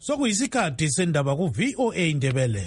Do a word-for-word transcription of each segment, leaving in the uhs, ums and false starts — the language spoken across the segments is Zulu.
sokuyisikhathi sendaba ku V O A Ndebele.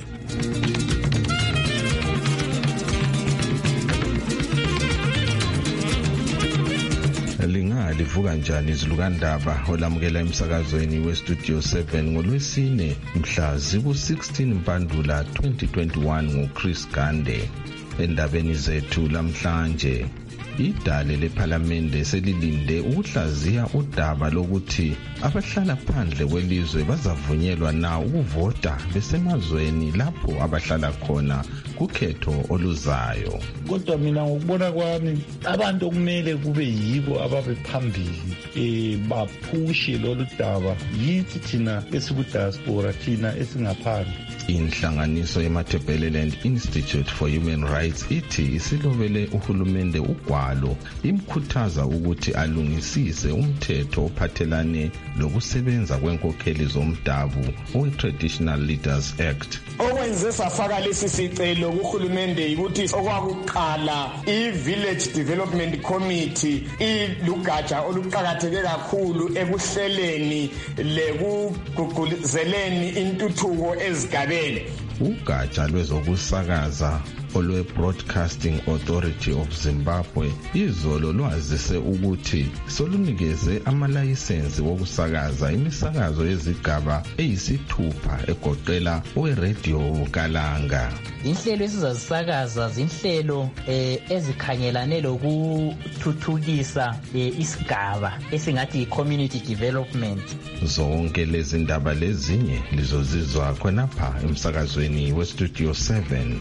Lingalivuka njani izilukandaba olamukela emsakazweni westudio seven ngolwesine mhla ziku sixteen Mpandula twenty twenty-one nguChris Gande. Endabeni zethu lamhlanje, idale lephalamende selilinde ukuhlaziya udaba lokuthi abahlala phandle kwelizwe bazavunyelwa na ukuvota besemazweni lapho abahlala khona kukhetho oluzayo. Kodwa mina ngokubona kwami abantu okumele kube yibo ababephambili eh baphushe lolu daba yithi thina esikudiaspora, thina esingaphandle. Inhlanganiso yeMatabeleland Institute for Human Rights ithi isilobele uhulumende ugwalo imkhuthaza ukuthi alungisise umthetho ophathelane lokusebenza kwenkokheli zomdabu owe-Traditional Leaders Act. Okwenze safaka lesi sicelo kuhulumende ukuthi okwakuqala i-Village Development Committee ilugatsha oluqakatheke kakhulu ekuhleleni lekugqugquzeleni intuthuko ezigabeni. Ugatsha lwezokusakaza olwe-Broadcasting Authority of Zimbabwe izolo lwazise ukuthi solunikeze amalayisensi wokusakaza imisakazo yezigaba eyisithupha egoqela owe-radio Kalanga. Inhlelo esizazisakaza zinhlelo eh, ezikhangelane lokuthuthukisa eh, isigaba esingathi community development. Zonke lezi ndaba lezinye lizozizwa khonapha emsakazweni westudio seven.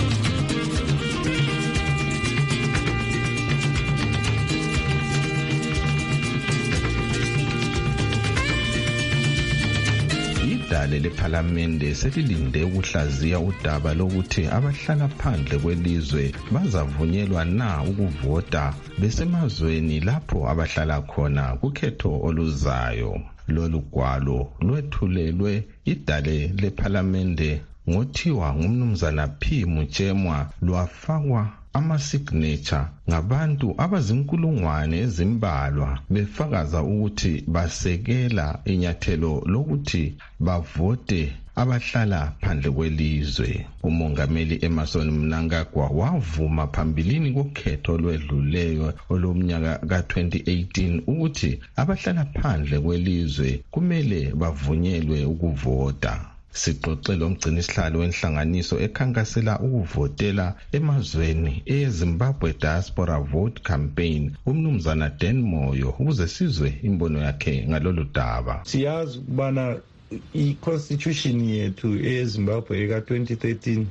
Idale lephalamende selilinde ukuhlaziya udaba lokuthi abahlala phandle kwelizwe bazavunyelwa na ukuvota besemazweni lapho abahlala khona kukhetho oluzayo. Lolu gwalo lwethulelwe idale lephalamende ngothiwa ngumnumzana P Mutshemwa, lwafakwa ama-signature ngabantu abazinkulungwane ezimbalwa befakaza ukuthi basekela inyathelo lokuthi bavote abahlala phandle kwelizwe. Umongameli Emmerson Mnangagwa wavuma phambilini kokhetho olwedluleyo olomnyaka ka twenty eighteen ukuthi abahlala phandle kwelizwe kumele bavunyelwe ukuvota. Sixoxele umgcini sihlalo wenhlanganiso ekhankasela ukuvotela emazweni eZimbabwe Diaspora Vote Campaign umnumzana Dan Moyo ukuze sizwe imbono yakhe ngalolu daba. Siyazi ukubana i-constitution yethu eZimbabwe eka twenty thirteen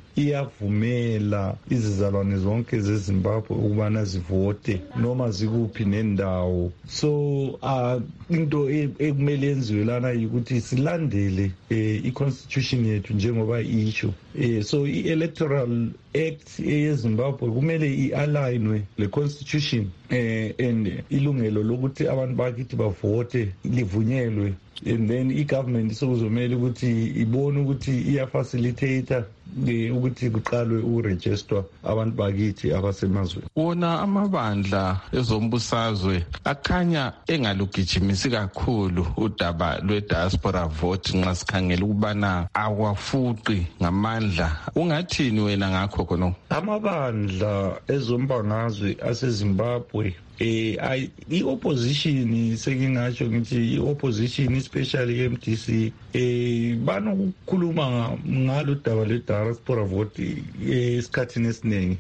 iyavumela izizalwane zonke zeZimbabwe ukubana zivote noma zikuphi nendawo. So uh, into ekumele yenziwe lana ukuthi silandele eh, i-constitution yethu njengoba isho. Eh, so i-electoral act eZimbabwe kumele i-alignwe le constitution eh, and ilungelo lokuthi abantu bakithi bavote livunyelwe. And then i-government sokuzomela ukuthi ibone ukuthi iyafacilitator ukuthi kuqalwe uregister abantu bakithi abasemazweni. Wona amabandla ezombusazwe akhanya engalugijimisi kakhulu udaba lwe-diaspora vote nxa sikhangela ukubana akwafuqi ngamandla. Ungathini wena ngakho khona? Amabandla ezombangazwe aseZimbabwe Eh I i-opposition sekingatsho ngithi i-opposition especially M D C eh banokukhuluma ngalo daba le diaspora vote esikhathini esiningi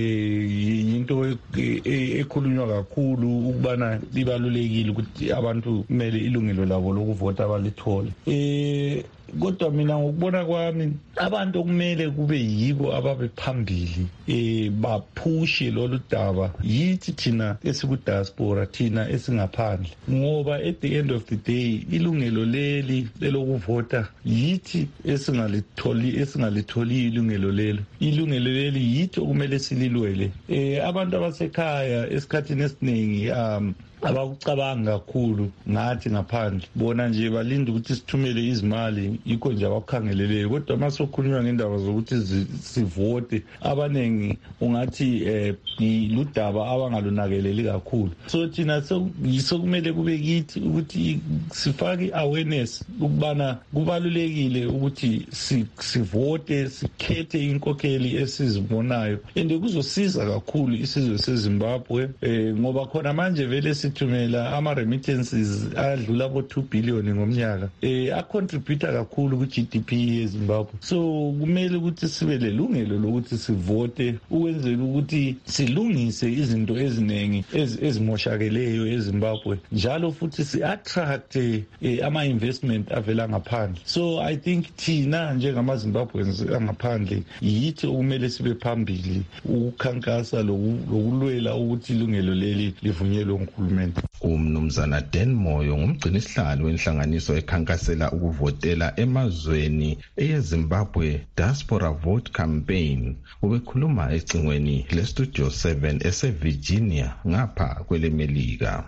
eh into ekhulunywa kakhulu ukubana libalulekile ukuthi abantu kumele ilungelo labo lokuvota balithole. Eh kodwa mina ngokubona kwami abantu okumele kube yibo ababephambili eh baphushe lolu daba yithi thina esikudiaspora, thina esingaphandle, ngoba at the end of the day ilungelo leli lelokuvota yithi esingalitholi esingalitholile ilungelo lelo. Ilungelo leli yithi okumele sililwele. Eh abantu abasekhaya esikhathini esiningi um abakucabanga kakhulu ngathi ngaphandle bona nje balinda ukuthi sithumele izimali yikho nje abakukhangeleleyo kodwa masokhulunywa ngendaba zokuthi sivote abanengi ungathi eh ludaba abangalunakeleli kakhulu so thina sokumele kube kithi ukuthi sifake awareness ukubana kubalulekile ukuthi sivote sikhethe inkokheli esizibonayo ende kuzosiza kakhulu isizwe seZimbabwe eh ngoba khona manje vele sithumela ama remittances adlula bo two billion ngomnyaka eh acontribute kakhulu ku G D P yeZimbabwe so kumele ukuthi sibe lelungelo lokuthi sivote ukwenzela ukuthi silungise izinto eziningi ezimoshakeleyo eZimbabwe njalo futhi si attract eh, ama investment avela ngaphandle so I think thina njengama Zimbabweans angaphandle yithi okumele sibe phambili ukukhankasa lokulwela ukuthi ilungelo leli livunyelwe uNkulumente. Umnumzana Dan Moyo ngumgcinisihlalo wenhlanganiso ekhankasela ukuvotela emazweni eyeZimbabwe Diaspora Vote Campaign ubekhuluma ecingweni leStudio seven eseVirginia ngapha kwelemelika.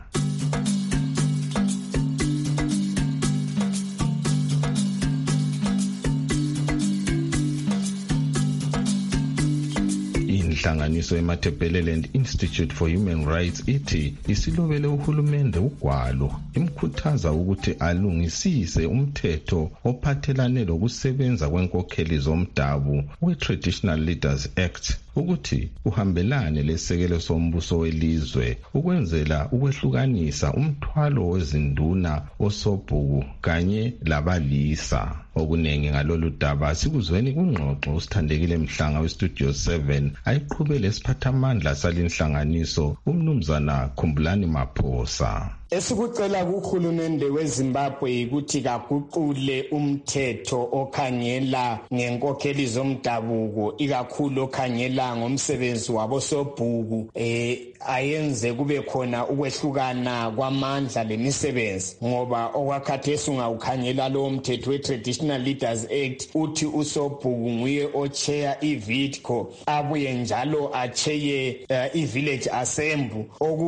Inhlanganiso yeMatabeleland Institute for Human Rights ithi isilobele uhulumende ugwalo imkhuthaza ukuthi alungisise umthetho ophathelane lokusebenza kwenkokheli zomdabu we-Traditional Leaders Act ukuthi uhambelane lesekelo sombuso welizwe ukwenzela ukwehlukanisa umthwalo wezinduna osobhuku kanye labalisa. Okunengi ngalolu daba sikuzweni kungxoxo usithandekile Mhlanga weStudio seven ayiqhubele isiphathamandla salinhlanganiso umnumzana Khumbulani Maphosa. Esikucela kuhulumende weZimbabwe ukuthi kaguqule umthetho okhangela ngenkokheli zomdabuko ikakhulu okhangela ngomsebenzi wabo sobhuku eh ayenze kube khona ukwehlukana kwamandla lemisebenzi ngoba okwakhathesi ungawukhangela lo mthetho we-Traditional Leaders Act uthi usobhuku nguye ochair iVidco abuye njalo acheye uh, iVillage Assembly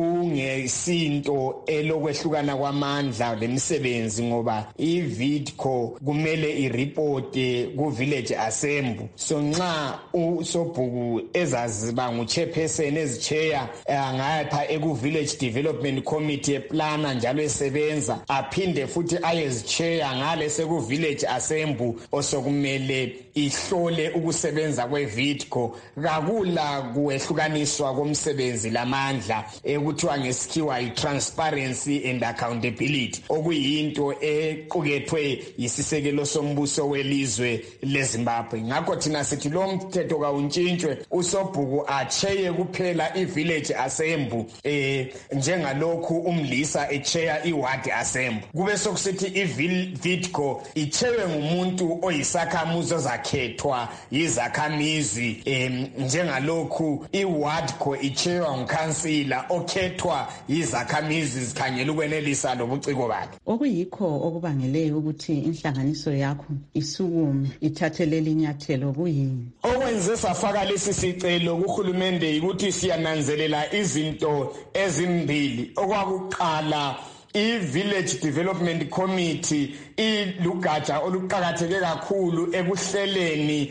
okungesinto elo lokwehlukana kwamandla lemisebenzi ngoba iVidco kumele ireport ku Village Assembly so nxa usobhuku ezaziba nguchairperson ezicheya ngapha eku Village Development Committee eplana njalo esebenza aphinde futhi ayezicheya ngale seku Village Assembly osokumele ihlole ukusebenza kweVidco kakula kuehlukaniswa komsebenzi lamandla ekuthiwa ngesikhiwa itransparency and accountability okuyinto equkethwe yisisekelo sombuso welizwe leZimbabwe ngakho thina sithi lo mthetho kawuntshintshwe usobhuku acheye kuphela iVillage Assembly eh njengalokhu umlisa echair iWard Assembly kube sokusithi iVidco ichewe ngumuntu oyisakhamuzo zakhethwa yizakhamizi eh njengalokhu iWardco ichewa ngukhansila okhethwa yizakhamizi zikhangela ukwenelisa lobuciko bakhe okuyikho okubangele ukuthi inhlanganiso yakho isukume ithathele linyathelo kuyini okwenze safaka lesi sicelo kuhulumende ukuthi siyananzelela izinto ezimbili okwakuqala iVillage Development Committee ilugatsha oluqhakatheke kakhulu ekuhleleni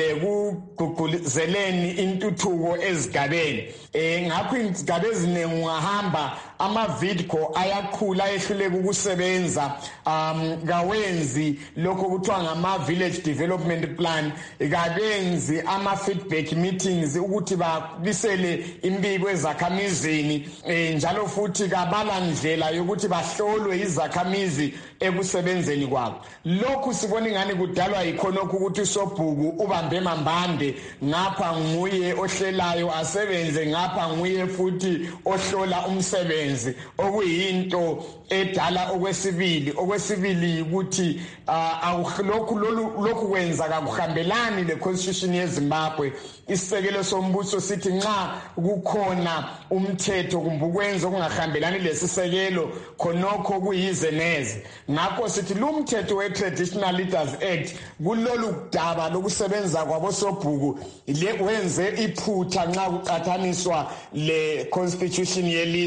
lekugqugquzeleni intuthuko ezigabeni eh ngakho izigaba eziningi ungahamba amaVidco ayaqhula ehluleka ukusebenza um kawenzi lokho kuthiwa ngama Village Development Plan kabenzi ama feedback meetings ukuthi babisele impiko ezakhamizini eh, njalo futhi kabala ndlela yokuthi bahlolwe izakhamizi ekusebenzeni kwabo lokhu sibona ingani kudalwa yikhonokho ukuthi usobhuku ubambe mambande ngapha nguye ohlelayo asebenze ngapha nguye futhi ohlola umsebenzi okuyinto edala okwesibili okwesibili ukuthi awuhlokhu lokhu kwenza kakuhambelani leconstitution yeZimbabwe isisekelo sombuso sithi nxa kukhona umthetho kumbe ukwenza okungahambelani lesisekelo khonokho kuyize neze ngakho sithi lumthetho we-Traditional Leaders Act kulolu daba lokusebenza kwabosobhuku le wenze iphutha nxa kuqathaniswa le constitution yelizwe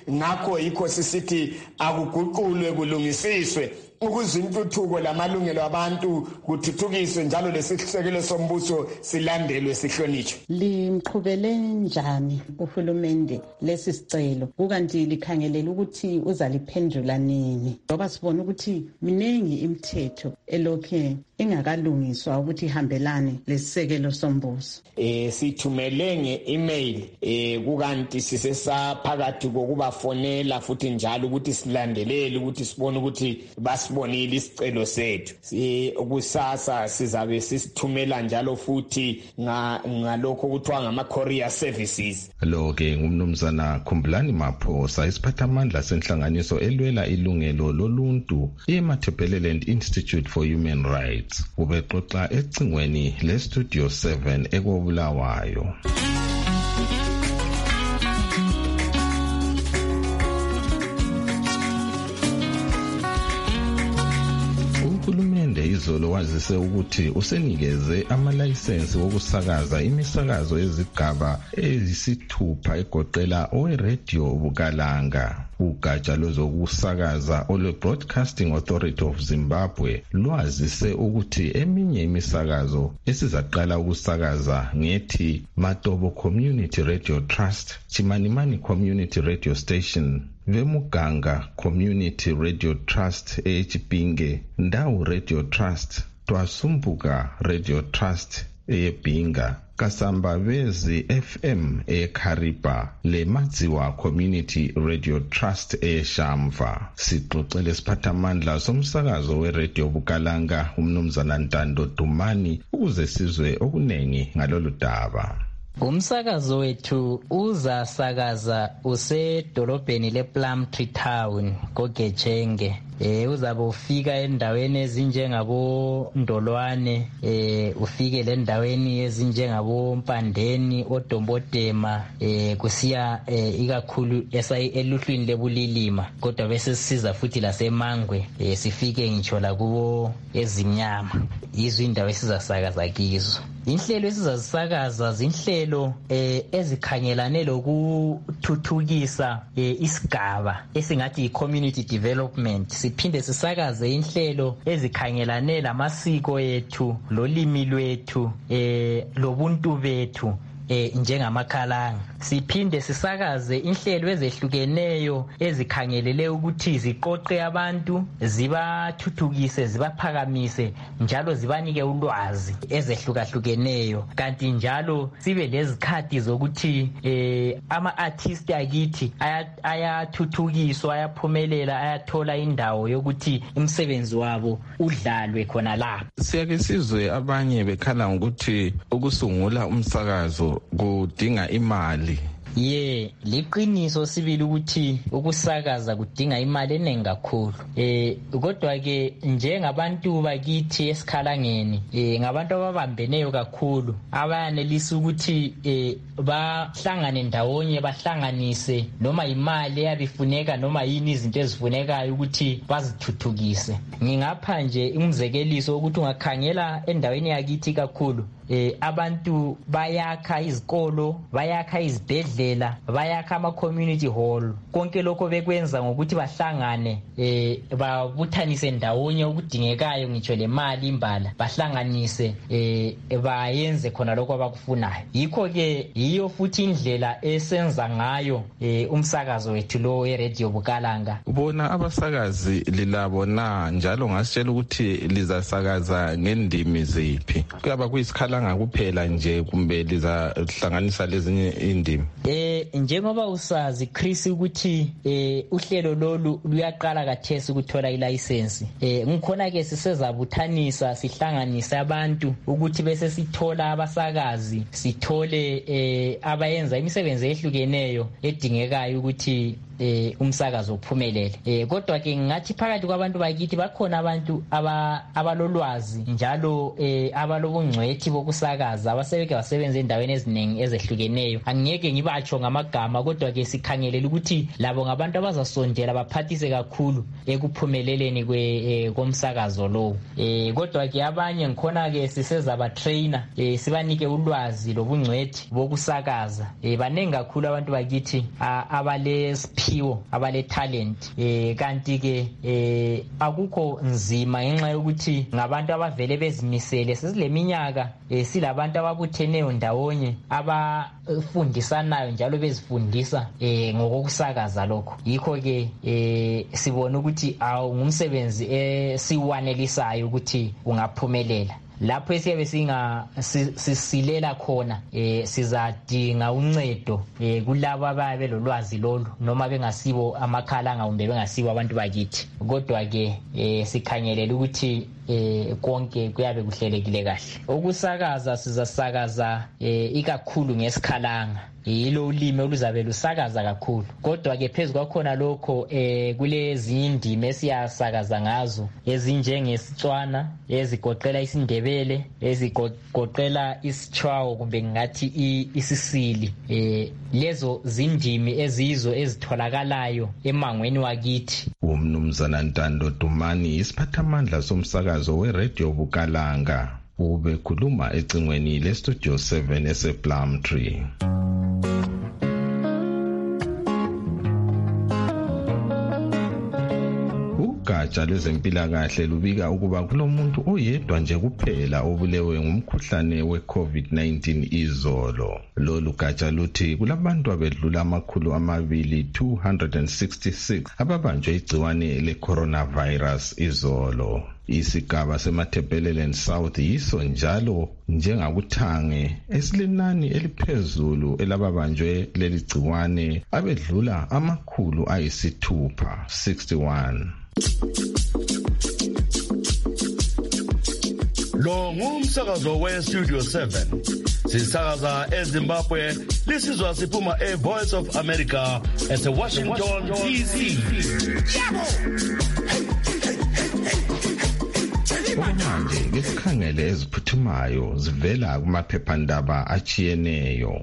ngakho yikho sisithi akuguqulwe kulungisiswe ukuze intuthuko lamalungelo abantu kuthuthukiswe njalo lesisekelo sombuso silandelwe sihlonitshwe. Limqhubele njani uhulumende lesi sicelo kukanti likhangelela ukuthi uzaliphendula nini ngoba sibona ukuthi miningi imithetho elokhe ingakalungiswa ukuthi ihambelane lesisekelo sombuso? Eh sithumele nge-email eh kukanti sisesaphakathi kokubafonela futhi njalo ukuthi silandelele ukuthi sibone ukuthi basibonile isicelo sethu. Kusasa sizabe sisithumela njalo futhi ngalokho kuthiwa ngama-courier services. Lo ke ngumnumzana Khumbulani Maphosa, isiphathamandla senhlanganiso elwela ilungelo loluntu iMatabeleland Institute for Human Rights. Ubexoxa ecingweni le-Studio seven ekobulawayo. Uhulumende izolo wazise ukuthi usenikeze amalayisensi wokusakaza imisakazo yezigaba ezisithupha egoqela oweRadio Bukalanga. Ugatsha lwezokusakaza olwe-Broadcasting Authority of Zimbabwe lwazise ukuthi eminye imisakazo esizaqala ukusakaza ngethi Matobo Community Radio Trust, Chimanimani Community Radio Station, Vemuganga Community Radio Trust eChipinge, Ndawu Radio Trust, Twasumbuka Radio Trust eBinga, Kasambavezi F M eKharipa, le Madziwa Community Radio Trust eShamva. Sixoxele isiphathamandla somsakazo weRadio Bukalanga umnumzana Ntando Dumani ukuze sizwe okunengi ngalolu daba. Umsakazo wethu uzasakaza usedolobheni lePlumtree Town koGetshenge. Eh uzabe ufika endaweni ezinjengabo Ndolwane, eh ufike le ndaweni ezinjengabo Mpandeni, oDombodema, eh kusiya eh, ikakhulu eluhlwini lebulilima, kodwa bese sisiza futhi laseMangwe, eh sifike ngitsho la kubo ezinyama. Izwi indawo esizasakaza kizo. Inhlelo esizazisakaza zinhlelo eh ezikhangelane lokuthuthukisa eh, isigaba esingathi i-community development. Siphinde sisakaze inhlelo ezikhangelane lamasiko ethu, lolimi lwethu, eh lobuntu bethu eh njengamakhalanga. Siphinde sisakaze inhlelo ezehlukeneyo ezikhangelele ukuthi ziqoqe abantu, zibathuthukise, zibaphakamise, njalo zibanike ulwazi ezehlukahlukeneyo. Kanti njalo sibe lezikhathi zokuthi eh ama-artists akithi ayathuthukiswa, ayaphumelela, ayathola indawo yokuthi umsebenzi wabo udlalwe khona lapho. Siyake sizwe abanye bekhala ukuthi ukusungula umsakazo kudinga imali. Ye, liqiniso sibili ukuthi ukusakaza kudinga imali eningi kakhulu. Eh kodwa ke njengabantu bakithi esikhalangeni, eh ngabantu ababambeneyo kakhulu, abayanelisa ukuthi eh bahlangane ndawonye, bahlanganise noma imali eyabifuneka noma yini izinto ezifunekayo ukuthi bazithuthukise. Ngingapha nje umzekeliso ukuthi ungakhangela endaweni yakithi kakhulu, eh abantu bayakha izikolo, bayakha izibhedlela, bayakha ama-community hall. Konke lokho bekwenza ngokuthi bahlangane, eh babuthanise ndawonye okudingekayo, ngitsho le mali imbala, bahlanganise eh bayenze khona lokho abakufunayo. Yikho ke yiyo futhi indlela esenza ngayo eh umsakazo wethu lo weRadio Bukalanga. Ubona abasakazi lilabo na njalo ngasitshela ukuthi lizasakaza ngendimi ziphi? Kuyaba kuyisikhala kuphela nje kumbe lizahlanganisa lezinye indimi? Eh njengoba usazi Chris ukuthi eh uhlelo lolu luyaqala kathesi ukuthola ilicense. Eh ngikhona ke sisezabuthanisa, sihlanganisa abantu ukuthi bese sithola abasakazi, sithole eh abayenza imisebenzi ehlukeneyo edingekayo ukuthi eh umsakazo uphumelele. Eh kodwa ke ngathi phakathi kwabantu bakithi bakhona abantu aba abalolwazi njalo eh abalobungcwethi bokusakaza, abasebeke basebenza endaweni eziningi ezehlukeneyo. Angeke ngibatsho ngamagama, kodwa ke sikhangelela ukuthi labo ngabantu abazasondela baphathise kakhulu ekuphumeleleni kwe komsakazo lo. Eh kodwa ke abanye ngikhona ke siseza ba trainer, eh sibanike ulwazi lobungcwethi bokusakaza. Eh banengi kakhulu abantu bakithi abale abalesiphiwo abale talent eh kanti ke eh akukho nzima ngenxa yokuthi ngabantu abavele bezimisele sesileminyaka eh silabantu ababutheneyo ndawonye abafundisanayo njalo bezifundisa eh ngokusakaza lokho yikho ke eh sibona ukuthi awu ngumsebenzi esiwanelisayo ukuthi ungaphumelela lapho esiyabe singa sisilela khona eh sizadinga uncedo eh kulabo ababe lolwazi lolu noma bengasibo amakhala ngawumbe bengasibo abantu bakithi kodwa ke eh sikhanyelela ukuthi eh konke kuyabe kuhlelekile kahle ukusakaza sizasakaza eh ikakhulu ngesikhalanga yilo ulimi oluzabe lusakaza kakhulu kodwa ke phezulu kwakhona lokho eh kulezi indimi esiyasakaza ngazo ezinjengesitswana ezigoqela isindebele ezigoqela isichwawo kumbe ngathi isisili eh lezo zindimi ezizo ezitholakalayo emangweni wakithi. Umnumzana Ntando Dumani isiphathamandla somsakazo weRadio Bukalanga ubekhuluma ecingweni leStudio seven esePlumtree. Ugatsha lwezempilakahle lubika ukuba kulomuntu oyedwa nje kuphela obulewe ngumkhuhlane we-COVID nineteen izolo. Lolu gatsha luthi kulabantu abedlula amakhulu amabili two hundred sixty-six ababanjwe igciwane le-coronavirus izolo. Isigaba seMatabeleland South yiso njalo njengakuthange esilenani eliphezulu elababanjwe leli gciwane abedlula amakhulu ayisithupha sixty-one. Lo ngumsakazo we-Studio seven. Sisakaza eZimbabwe, lisizwa siphuma e-Voice of America ese-Washington, D C. Okwamanje ngesikhangele eziphuthumayo zivela kumaphephandaba achiyeneyo.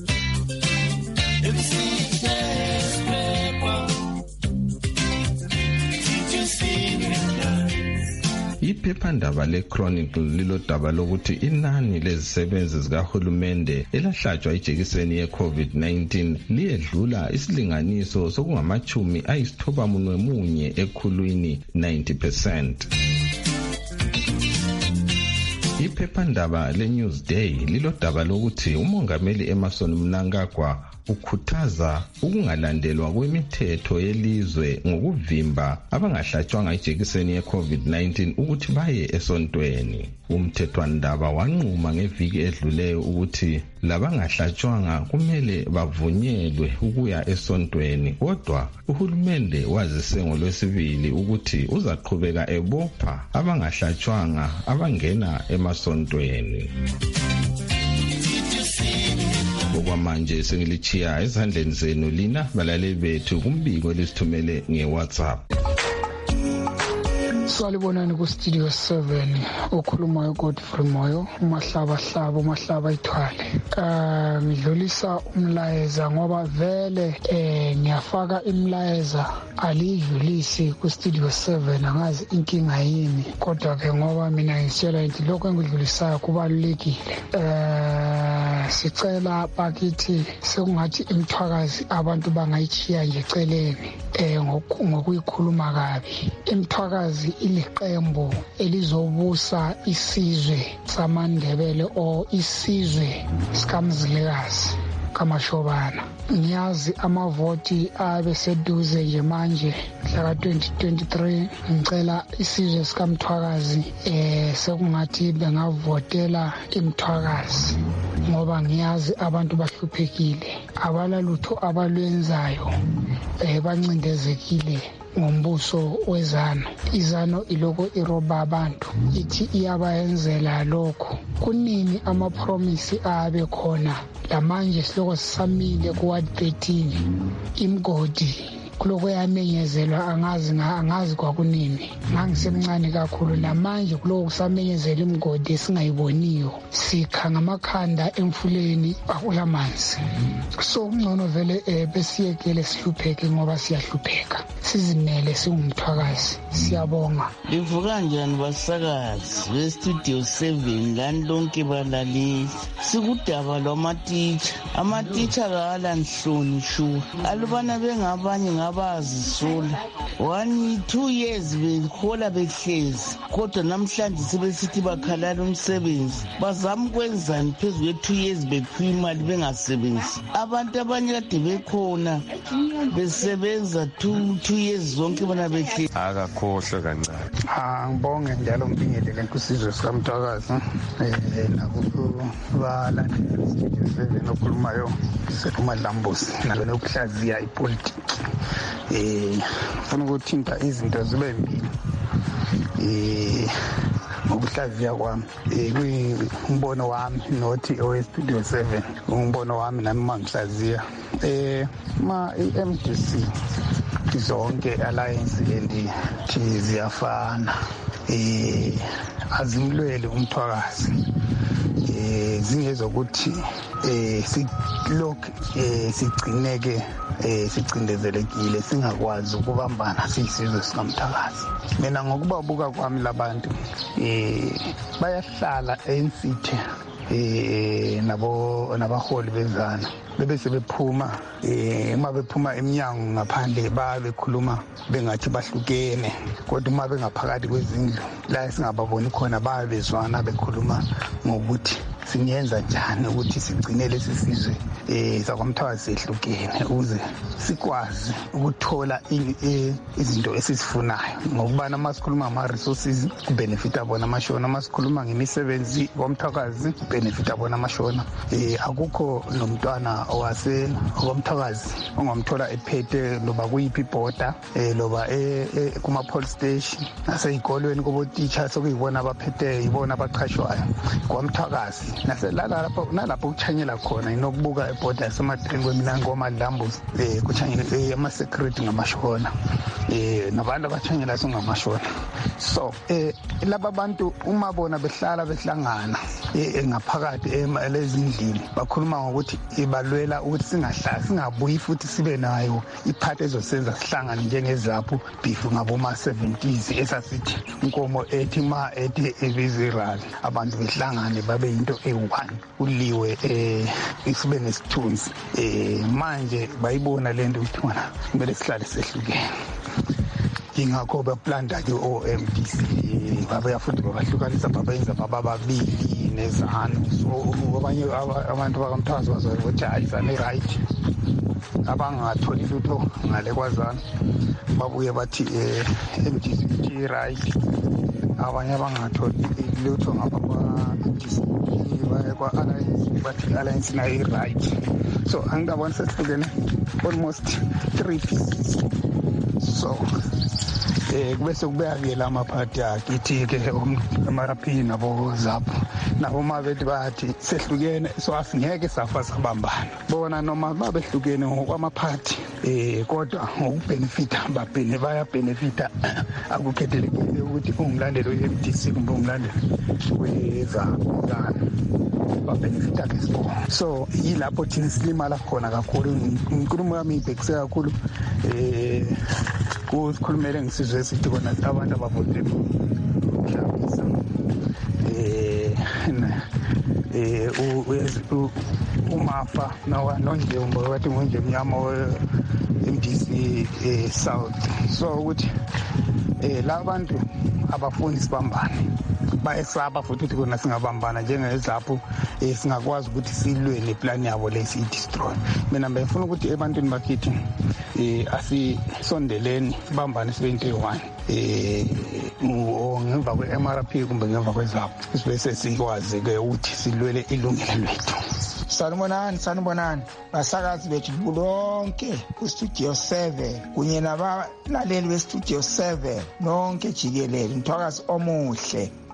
Iphephandaba le-Chronicle lilodaba lokuthi inani lezisebenzi zikahulumende elahlatshwa ijekiseni ye-COVID nineteen liyedlula isilinganiso sokungamachumi ayisithoba munwe munye ekhulwini ninety percent. Iphephandaba le-Newsday lilodaba lokuthi umongameli Emmerson Mnangagwa ukhuthaza ukungalandelwa kwemithetho yelizwe ngokuvimba abangahlatshwanga ijekiseni ye-COVID nineteen ukuthi baye esontweni. Umthethwandaba wanquma ngeviki edluleyo ukuthi labangahlatshwanga kumele bavunyelwe ukuya esontweni kodwa uhulumende wazise ngolwesibili ukuthi uzaqhubeka ebopha abangahlatshwanga abangena emasontweni. Okwamanje sengilichiya ezandleni zenu lina balaleli bethu kumbiko lesithumele ngeWhatsApp. Salibonani ku Studio seven okhuluma uGodfrey Moyo umahlaba hlaba umahlaba ithwale. Eh ngidlulisa umlayeza ngoba vele eh ngiyafaka imlayeza alidlulisi ku Studio seven angazi inkinga yini kodwa ke ngoba mina ngisitshela into lokho engidlulisayo kubalulekile. Eh sicela bakithi sekungathi imthwakazi abantu bangayichiya nje eceleni eh ngokuyikhuluma kabi. Imthwakazi iliqembu elizobusa isizwe samaNdebele o isizwe sikamzilikazi kaMashobana. Ngiyazi amavoti abe seduze nje manje mhla twenty twenty-three ngicela isizwe sikamthwakazi eh sekungathi bengavotela imthwakazi ngoba ngiyazi abantu bahluphekile abalalutho abalwenzayo eh bancindezekile ngombuso wezano. Izano iloko iroba abantu ithi iyabayenzela lokho. Kunini amapromisi abe khona lamanje siloko sisamile ku thirteen imgodi kuloko yamenyezelwa angazi angazi kwakunini ngangisemncane kakhulu namanje kuloko kusamenyezela imigodi esingayiboniyo sikha ngamakhanda emfuleni akulamanzi so ngcono vele besiyekele sihlupheke ngoba siyahlupheka sizimele singumthwakazi siyabonga livuka njani basakazi bestudio seven lani lonke balaleli sikudaba lwamatitsha amatitsha kala nhloni shu alubana bengabanye ngabazisola one two years behola behlezi kodwa namhlanje sebesithi bakhalala umsebenzi bazama ukwenzani phezu kwe two years bephiwa imali bengasebenzi abantu abanye kade bekhona besebenza two two years zonke bona behlezi akakhohlwe kancane. Ah ngibonge njalo ngibingelele kusizwe sikamthwakazi eh nakuba balandela Studio seven okhulumayo sekumadlambusi nabe nokuhlaziya ipolitiki eh ufuna ukuthinta izinto zibe mbili eh ngokuhlaziya kwami eh kuyimbono wami nothi owe Studio seven umbono wami nami mangihlaziya eh ma i-M D C zonke alliance endi ziyafana eh azimlwele umthwakazi eh zingezokuthi eh silok eh sigcineke eh sicindezelekile singakwazi ukubambana siyisizwe sikamthakazi. Mina ngokubabuka kwami labantu eh bayahlala ensithe eh nabo nabaholi bezana bebe sebephuma eh uma bephuma eminyango ngaphandle babekhuluma bengathi bahlukene kodwa uma bengaphakathi kwezindlu la singababoni khona babezwana bekhuluma ngokuthi sinyenza njani ukuthi sigcine lesi sizwe eh sakwamthakazi sehlukene ukuze sikwazi ukuthola izinto esisifunayo ngokubana masikhuluma ama resources kubenefit abona amashona masikhuluma ngemisebenzi kwamthakazi benefit abona amashona eh akukho nomntwana owase kwamthakazi ongamthola ephethe loba kuyiphi border eh loba e kuma police station naseyikolweni kubo teachers sokuyibona abaphethe ibona abaqhashwayo kwamthakazi naselala lapho nalapho kuchanyela khona inokubuka eborder sematreni kweminango kwamadlambusi eh kuchanyela ama security ngamashona eh nabantu abachanyela songamashona so eh laba bantu uma bona behlala behlangana eh ngaphakathi elezindlini bakhuluma ngokuthi ibalwela ukuthi singahlala singabuyi futhi sibe nayo iphathi ezosenza sihlangane njengezaphu bifu ngaboma seventies esasithi inkomo ethi ma ethi eviziral abantu behlangane babe into e1 uliwe eh isibe nesithunzi eh manje bayibona lento ukuthi wona kumele sihlale sehlukene ingakho beplanda ke O M D C babuya futhi babahlukanisa babenza baba babili nezanu so abanye abantu bakamthazo bazothi ayizane right abangatholi lutho ngale kwazana babuye bathi eh M D C right abanye abangatholi lutho ngababa D C baye kwa alliance bathi alliance na i right so angabona sehlukene almost three pieces so eh kubese kubeke la maphathi akithi ke emarapini nabo zapho nabo mabethi bathi sehlukene so asingeke safa sabambana bona noma babehlukene ngokwamaphathi eh kodwa ngokubenefita babhene baya benefita akukhethelekile ukuthi ungumlandeli we-M D C kumbe umlandeli wezakudala babenefita ke so yilapho thina silimala khona kakhulu inkulumo yami ibhekise kakhulu eh kukhulumele ngisizwe esithi kona abantu abavote ukuyabisa eh eh umafa nawa nonje umbo wathi ngonje mnyama we-M D C eh South so ukuthi eh labantu abafuni sibambane bayesaba futhi ukuthi kona singabambana njengezapho eh singakwazi ukuthi silwe neplan yabo lesi destroy mina ngifuna ukuthi ebantwini bakithi eh asisondeleni bambane sibe into eyi-one eh ngemva kwe-M R P kumbe ngemva kwezapho sibese sikwazi ke ukuthi silwele ilungelo lethu. Sanibonani sanibonani basakazi bethu bonke ku-Studio seven kunye nabalaleli be-Studio seven nonke jikelele mthwakazi omuhle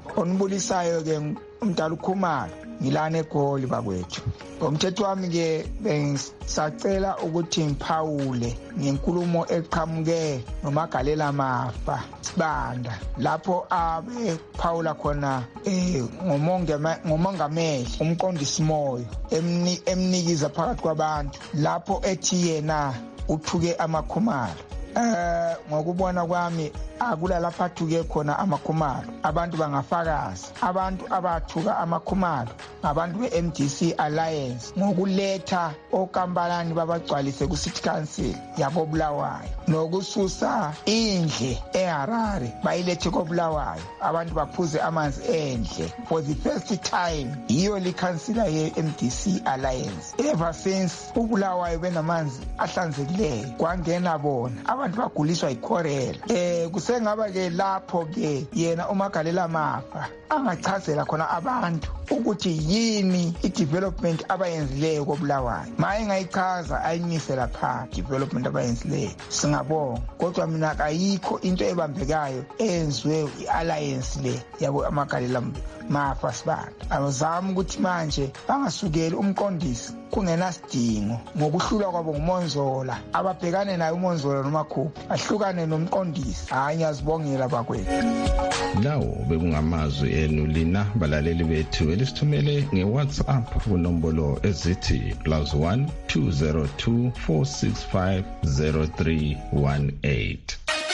Onibulisayo ke umdala uKhumalo ngilana eGoli bakwethu. Ngomthetho wami ke bengisacela ukuthi ngiphawule ngenkulumo eqhamuke noMagalela Mafa Sibanda lapho abe phawula khona eh ngomongameli umqondisi moyo emni emnikiza phakathi kwabantu lapho ethi yena uthuke amakhumalo. Eh ngokubona kwami akula lapha thuke khona amakhumalo abantu bangafakaza abantu abathuka amakhumalo ngabantu be-M D C Alliance ngokuletha okambalani babagcwalise ku City Council yabo Bulawayo nokususa indle eHarare bayilethe ko Bulawayo abantu baphuze amanzi endle for the first time iyo likhansila ye-M D C Alliance ever since uBulawayo benamanzi ahlanzekileyo kwangena bona abantu baguliswa ikhorela eh sengaba ke lapho ke yena uMagalela Mafa angachazela khona abantu ukuthi yini i-development abayenzileyo koBulawayo maye ngayichaza ayimise lapha development abayenzileyo singabonga kodwa mina ayikho into ebambekayo eyenziwe i-alliance le yabo uMagalela Mafa Sibanda. Awuzama ukuthi manje bangasukeli umqondisi kungenasidingo ngokuhlula kwabo nguMonzola ababhekane naye uMonzola noMakhuphi ahlukane nomqondisi hayi azibongela bakwethu. Lawo bekungamazwi enu lina balaleli bethu elisithumele ngeWhatsApp kunombolo ezithi plus one two zero two four six five zero three one eight.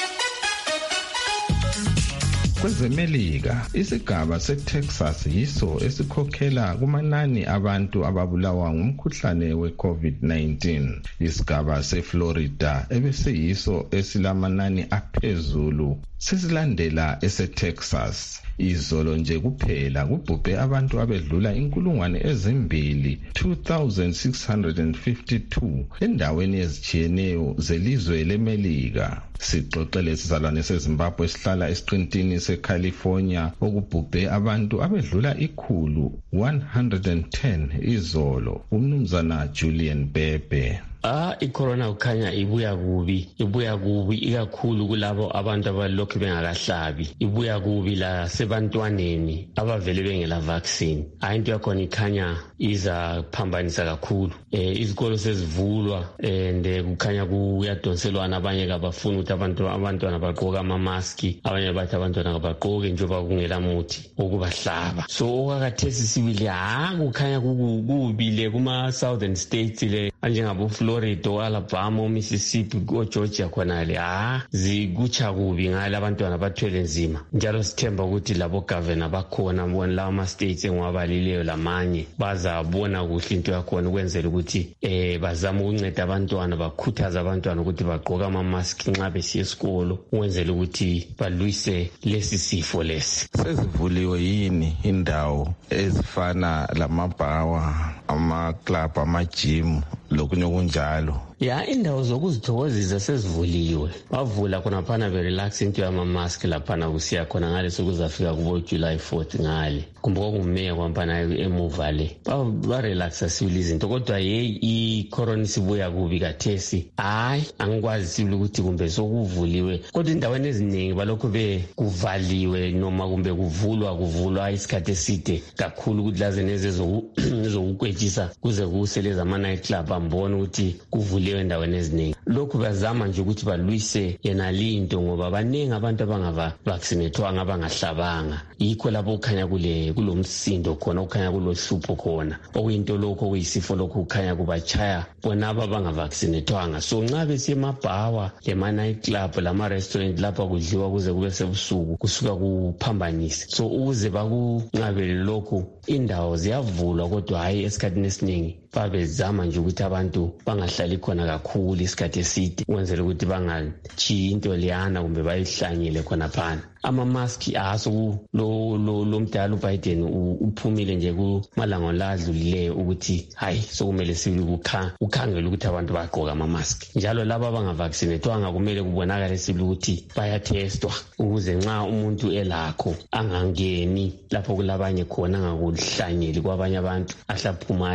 KwezeMelika isigaba seTexas yiso esikhokhela kumanani abantu ababulawa ngumkhuhlane weCovid nineteen. Isigaba seFlorida ebesiyiso esilamanani aphezulu sesilandela eseTexas. Izolo nje kuphela kubhubhe abantu abedlula inkulungwane ezimbili two thousand six hundred fifty-two endaweni ezijiyeneyo zelizwe leMelika. Sixoxele sizalwane seZimbabwe esihlala esiqintini seCalifornia okubhubhe abantu abedlula ikhulu one hundred ten izolo. Umnumzana Julian Bebe. Ah icorona ukhanya ibuya kubi ibuya kubi ikakhulu kulabo abantu abalokhu bengakahlabi ibuya kubi la sebantwaneni abavele bengela vaccine ayinto yakhona ikhanya iza phambanisa kakhulu eh izikolo sezivulwa and kukhanya kuyadonselwana abanye kabafuna ukuthi abantu abantwana bagqoka ama mask abanye bathi abantwana kabagqoke njengoba kungela muthi okubahlaba so okakathesi sibili ha kukhanya kubile kuma southern states le njengabo Florida, Alabama, Mississippi, Georgia khonale ha zikucha kubi ngala abantwana bathwele nzima njalo sithemba ukuthi labo governor bakhona bona la ama states engwabalileyo lamanye bazabona kuhle into yakhona ukwenzela ukuthi eh bazama ukunceda abantwana bakhuthaza abantwana ukuthi bagqoka ama mask nxa besiya esikolo ukwenzela ukuthi balwise lesi sifo lesi. Sezivuliwe yini indawo ezifana lamabhawa ama club ama gym lokunye kunjalo? Ya indawo zokuzithokozisa sezivuliwe bavula khona phana be relax into yama mask laphana kusiya khona ngale sokuzafika kubo July fourth ngale kumbe kungumeya kwampana emuva le ba relaxa sibili izinto kodwa hey i corona sibuya kubi kathesi hayi angikwazi sibili ukuthi kumbe sokuvuliwe kodwa indaweni eziningi balokho be kuvaliwe noma kumbe kuvulwa kuvulwa isikhathi eside kakhulu ukuthi laze nezezo zokukwetshisa kuze kuseleza ama night club ambona ukuthi kuvule endaweni eziningi lokhu bazama nje ukuthi balwise yena linto ngoba baningi abantu abangava vaccinatwanga abangahlabanga yikho lapho ukhanya kule kulomsindo khona ukhanya kulohlupho khona okuyinto lokho kuyisifo lokho ukhanya kubachaya bona abanga vaccinatwanga so nxa besemabhawa lema night club lama restaurant lapha kudliwa kuze kube sebusuku kusuka kuphambanise so ukuze bakunqabele lokho indawo ziyavulwa kodwa hayi esikhathini esiningi babezama nje ukuthi abantu bangahlali khona kakhulu isikhathi eside ukwenzela ukuthi bangachiyi into liyana kumbe bayihlanyele khona phana ama mask aso lo lo lomdala uBiden uphumile nje kumalanga ladlulileyo ukuthi hayi sokumele sibe ukukha ukhangela ukuthi abantu bagqoka ama mask njalo laba abangavaccinatwanga kumele kubonakale sibe ukuthi bayatestwa ukuze nxa umuntu elakho angangeni lapho kulabanye khona ngakuhlanyeli kwabanye abantu ahlaphumaye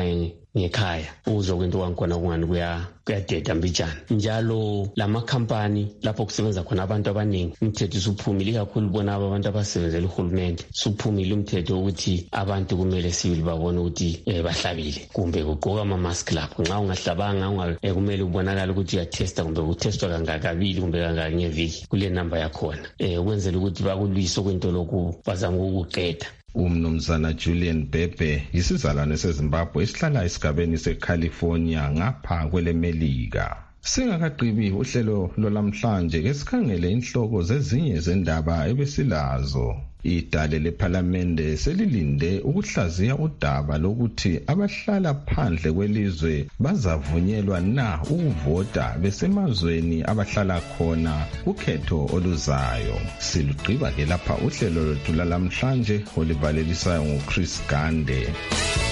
ngekhaya uzwe kwento kwankona kungani kuya kuyadeda mbijana njalo lama company lapho kusebenza khona abantu abaningi umthetho usuphumile kakhulu bona abantu abasebenzela uhulumende suphumile umthetho ukuthi abantu kumele sibili babone ukuthi eh, bahlabile kumbe kugqoka ama mask lapho nxa ungahlabanga unga kumele ubonakala ukuthi uyatesta kumbe utestwa kangakabili kumbe kangaka ngeviki kule number yakhona eh ukwenzela ukuthi bakulwise kwento lokhu bazama ukuqeda. Umnumzana Julian Bebe yisizalwane seZimbabwe esihlala esigabeni seCalifornia ngapha kwelemelika. Singakaqhibi uhlelo lolamhlanje ke sikhangele inhloko zezinye zendaba ebesilazo. Idale lephalamende selilinde ukuhlaziya udaba lokuthi abahlala phandle kwelizwe bazavunyelwa na ukuvota besemazweni abahlala khona ukhetho oluzayo. Silugqiba ke lapha uhlelo lwethu lamhlanje olivalelisayo nguChris Gande.